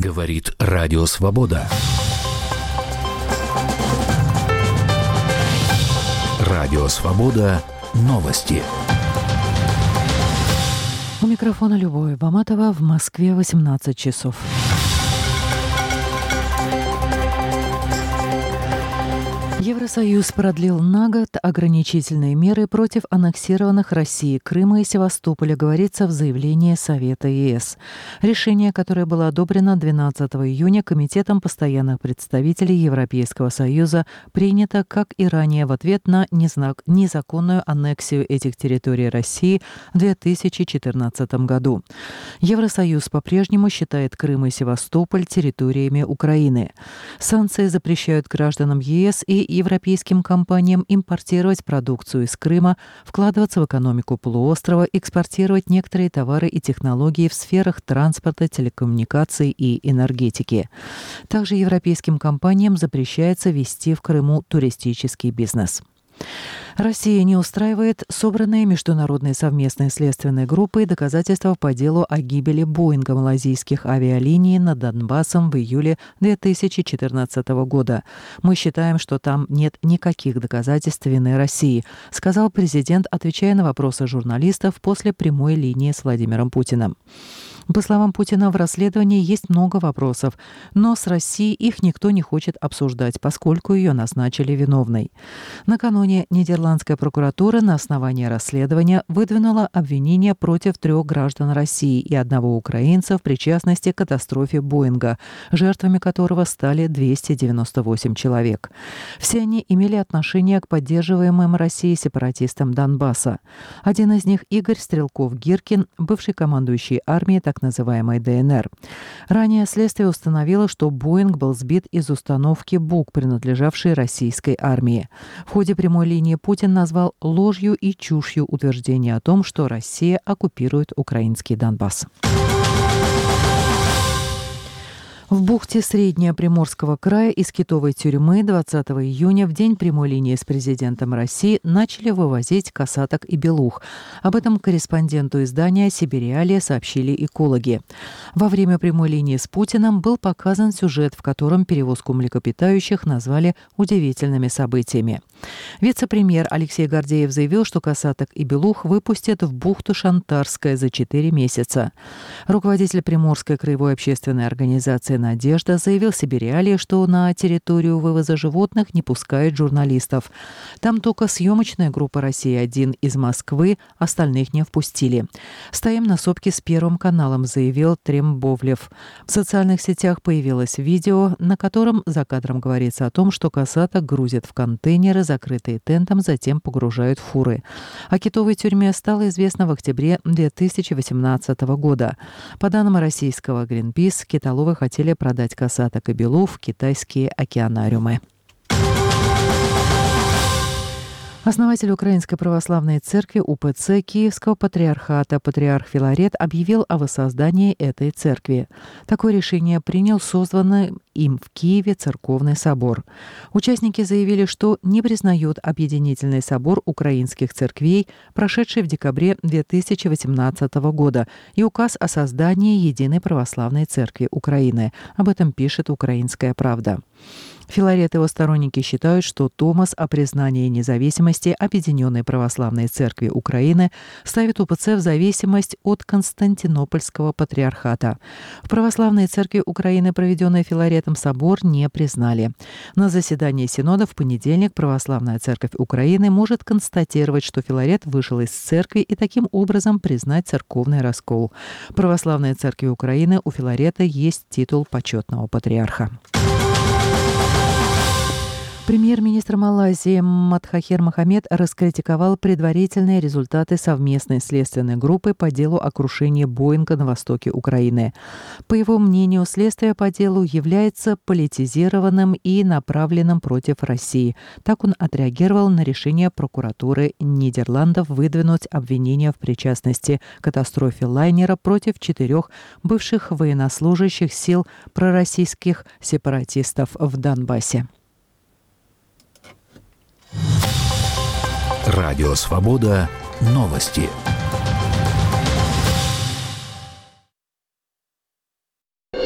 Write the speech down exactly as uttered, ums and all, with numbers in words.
Говорит Радио Свобода. Радио Свобода. Новости. У микрофона Любовь Баматова. В Москве восемнадцать часов. Евросоюз продлил на год ограничительные меры против аннексированных Россией Крыма и Севастополя, говорится в заявлении Совета ЕС. Решение, которое было одобрено двенадцатого июня Комитетом постоянных представителей Европейского Союза, принято, как и ранее, в ответ на незаконную аннексию этих территорий России в две тысячи четырнадцатом году. Евросоюз по-прежнему считает Крым и Севастополь территориями Украины. Санкции запрещают гражданам ЕС и европейским компаниям импортировать продукцию из Крыма, вкладываться в экономику полуострова, экспортировать некоторые товары и технологии в сферах транспорта, телекоммуникаций и энергетики. Также европейским компаниям запрещается вести в Крыму туристический бизнес. Россия не устраивает собранные международные совместные следственные группы и доказательства по делу о гибели Боинга малайзийских авиалиний над Донбассом в июле две тысячи четырнадцатого года. Мы считаем, что там нет никаких доказательств вины России, сказал президент, отвечая на вопросы журналистов после прямой линии с Владимиром Путиным. По словам Путина, в расследовании есть много вопросов, но с Россией их никто не хочет обсуждать, поскольку ее назначили виновной. Накануне нидерландская прокуратура на основании расследования выдвинула обвинения против трех граждан России и одного украинца в причастности к катастрофе Боинга, жертвами которого стали двести девяносто восемь человек. Все они имели отношение к поддерживаемым Россией сепаратистам Донбасса. Один из них – Игорь Стрелков-Гиркин, бывший командующий армией так называемой ДНР. Ранее следствие установило, что Боинг был сбит из установки Бук, принадлежавшей российской армии. В ходе прямой линии Путин назвал ложью и чушью утверждение о том, что Россия оккупирует украинский Донбасс. В бухте Среднего Приморского края из китовой тюрьмы двадцатого июня в день прямой линии с президентом России начали вывозить касаток и белух. Об этом корреспонденту издания «Сибириалия» сообщили экологи. Во время прямой линии с Путиным был показан сюжет, в котором перевозку млекопитающих назвали удивительными событиями. Вице-премьер Алексей Гордеев заявил, что касаток и белух выпустят в бухту Шантарская за четыре месяца. Руководитель Приморской краевой общественной организации «Надежда» заявил Сибириалии, что на территорию вывоза животных не пускают журналистов. Там только съемочная группа «Россия-один» из Москвы, остальных не впустили. «Стоим на сопке с Первым каналом», заявил Трембовлев. В социальных сетях появилось видео, на котором за кадром говорится о том, что касаток грузят в контейнеры, закрытые тентом, затем погружают в фуры. О китовой тюрьме стало известно в октябре две тысячи восемнадцатого года. По данным российского Greenpeace, китоловы хотели продать касаток и белух в китайские океанариумы. Основатель Украинской православной церкви УПЦ Киевского патриархата патриарх Филарет объявил о воссоздании этой церкви. Такое решение принял созданный им в Киеве церковный собор. Участники заявили, что не признают объединительный собор украинских церквей, прошедший в декабре две тысячи восемнадцатого года, и указ о создании Единой православной церкви Украины. Об этом пишет «Украинская правда». Филарет и его сторонники считают, что Томас о признании независимости Объединенной Православной Церкви Украины ставит УПЦ в зависимость от Константинопольского патриархата. В Православной Церкви Украины, проведенный Филаретом собор, не признали. На заседании Синода в понедельник Православная Церковь Украины может констатировать, что Филарет вышел из церкви и таким образом признать церковный раскол. В Православной Церкви Украины у Филарета есть титул почетного патриарха. Премьер-министр Малайзии Мадхахир Мохаммед раскритиковал предварительные результаты совместной следственной группы по делу о крушении Боинга на востоке Украины. По его мнению, следствие по делу является политизированным и направленным против России. Так он отреагировал на решение прокуратуры Нидерландов выдвинуть обвинения в причастности к катастрофе лайнера против четырех бывших военнослужащих сил пророссийских сепаратистов в Донбассе. Радио Свобода. Новости.